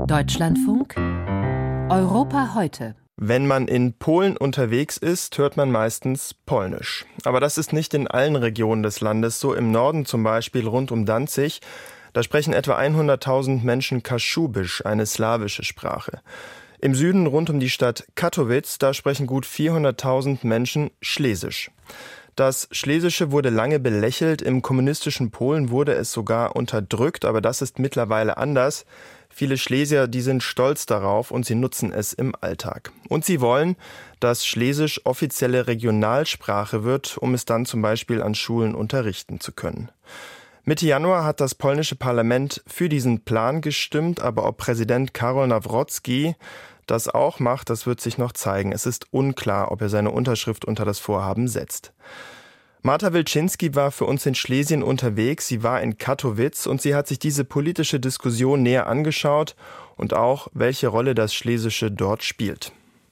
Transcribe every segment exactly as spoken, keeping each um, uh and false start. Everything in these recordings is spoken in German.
Deutschlandfunk Europa heute. Wenn man in Polen unterwegs ist, hört man meistens Polnisch. Aber das ist nicht in allen Regionen des Landes so. Im Norden zum Beispiel rund um Danzig, da sprechen etwa hunderttausend Menschen Kaschubisch, eine slawische Sprache. Im Süden rund um die Stadt Katowice, da sprechen gut vierhunderttausend Menschen Schlesisch. Das Schlesische wurde lange belächelt, im kommunistischen Polen wurde es sogar unterdrückt, aber das ist mittlerweile anders. Viele Schlesier, die sind stolz darauf und sie nutzen es im Alltag. Und sie wollen, dass Schlesisch offizielle Regionalsprache wird, um es dann zum Beispiel an Schulen unterrichten zu können. Mitte Januar hat das polnische Parlament für diesen Plan gestimmt, aber ob Präsident Karol Nawrocki das auch macht, das wird sich noch zeigen. Es ist unklar, ob er seine Unterschrift unter das Vorhaben setzt. Marta Wilczynski war für uns in Schlesien unterwegs. Sie war in Katowice und sie hat sich diese politische Diskussion näher angeschaut und auch, welche Rolle das Schlesische dort spielt.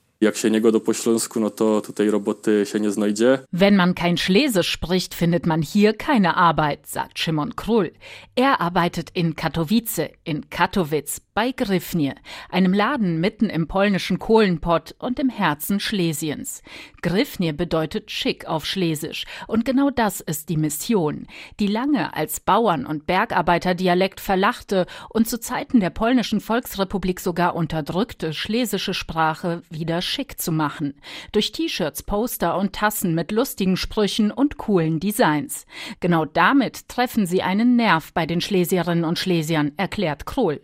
Wenn man kein Schlesisch spricht, findet man hier keine Arbeit, sagt Szymon Król. Er arbeitet in Katowice, in Katowice, bei Gryfnie, einem Laden mitten im polnischen Kohlenpott und im Herzen Schlesiens. Gryfnie bedeutet schick auf Schlesisch und genau das ist die Mission, die lange als Bauern- und Bergarbeiterdialekt verlachte und zu Zeiten der polnischen Volksrepublik sogar unterdrückte schlesische Sprache wieder schick zu machen. Durch T-Shirts, Poster und Tassen mit lustigen Sprüchen und coolen Designs. Genau damit treffen sie einen Nerv bei den Schlesierinnen und Schlesiern, erklärt Król.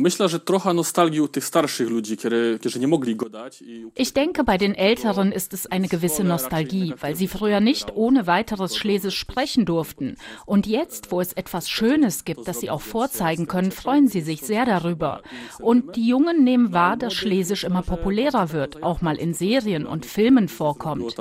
Ich denke, bei den Älteren ist es eine gewisse Nostalgie, weil sie früher nicht ohne weiteres Schlesisch sprechen durften. Und jetzt, wo es etwas Schönes gibt, das sie auch vorzeigen können, freuen sie sich sehr darüber. Und die Jungen nehmen wahr, dass Schlesisch immer populärer wird, auch mal in Serien und Filmen vorkommt.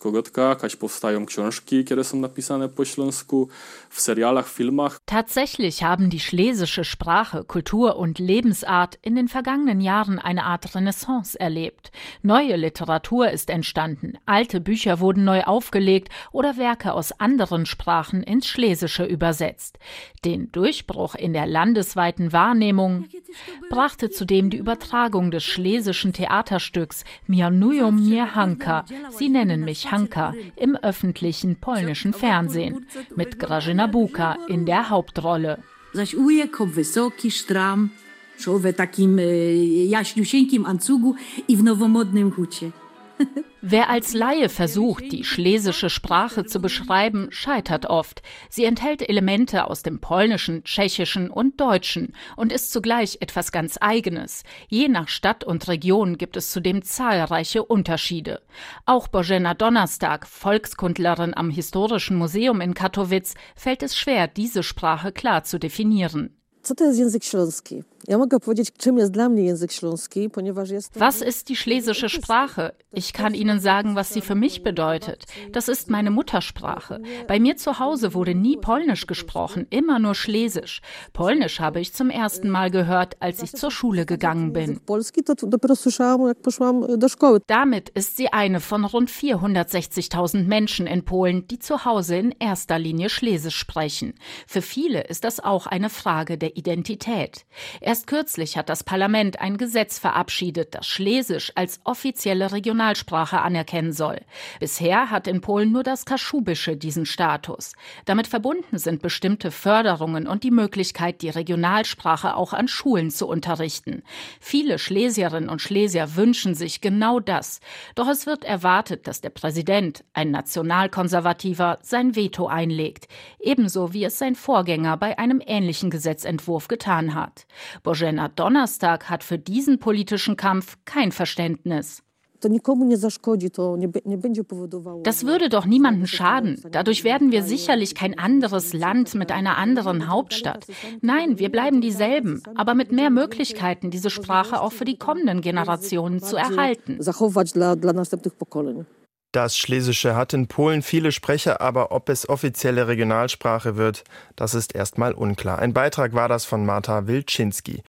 Tatsächlich haben die schlesische Sprache, Kultur und und Lebensart in den vergangenen Jahren eine Art Renaissance erlebt. Neue Literatur ist entstanden, alte Bücher wurden neu aufgelegt oder Werke aus anderen Sprachen ins Schlesische übersetzt. Den Durchbruch in der landesweiten Wahrnehmung brachte zudem die Übertragung des schlesischen Theaterstücks Mianują mnie Hanka, Sie nennen mich Hanka, im öffentlichen polnischen Fernsehen, mit Grażyna Buka in der Hauptrolle. Zaś ujek wysoki, stram, szło w takim jaśniusieńkim ancugu i w nowomodnym hucie. Wer als Laie versucht, die schlesische Sprache zu beschreiben, scheitert oft. Sie enthält Elemente aus dem Polnischen, Tschechischen und Deutschen und ist zugleich etwas ganz Eigenes. Je nach Stadt und Region gibt es zudem zahlreiche Unterschiede. Auch Bożena Donnerstag, Volkskundlerin am Historischen Museum in Katowice, fällt es schwer, diese Sprache klar zu definieren. Was ist die schlesische Sprache? Ich kann Ihnen sagen, was sie für mich bedeutet. Das ist meine Muttersprache. Bei mir zu Hause wurde nie Polnisch gesprochen, immer nur Schlesisch. Polnisch habe ich zum ersten Mal gehört, als ich zur Schule gegangen bin. Damit ist sie eine von rund vierhundertsechzigtausend Menschen in Polen, die zu Hause in erster Linie Schlesisch sprechen. Für viele ist das auch eine Frage der Identität. Erst kürzlich hat das Parlament ein Gesetz verabschiedet, das Schlesisch als offizielle Regionalsprache anerkennen soll. Bisher hat in Polen nur das Kaschubische diesen Status. Damit verbunden sind bestimmte Förderungen und die Möglichkeit, die Regionalsprache auch an Schulen zu unterrichten. Viele Schlesierinnen und Schlesier wünschen sich genau das. Doch es wird erwartet, dass der Präsident, ein Nationalkonservativer, sein Veto einlegt. Ebenso wie es sein Vorgänger bei einem ähnlichen Gesetzentwurf getan hat. Bożena Donnerstag hat für diesen politischen Kampf kein Verständnis. Das würde doch niemandem schaden. Dadurch werden wir sicherlich kein anderes Land mit einer anderen Hauptstadt. Nein, wir bleiben dieselben, aber mit mehr Möglichkeiten, diese Sprache auch für die kommenden Generationen zu erhalten. Das Schlesische hat in Polen viele Sprecher, aber ob es offizielle Regionalsprache wird, das ist erstmal unklar. Ein Beitrag war das von Marta Wilczynski.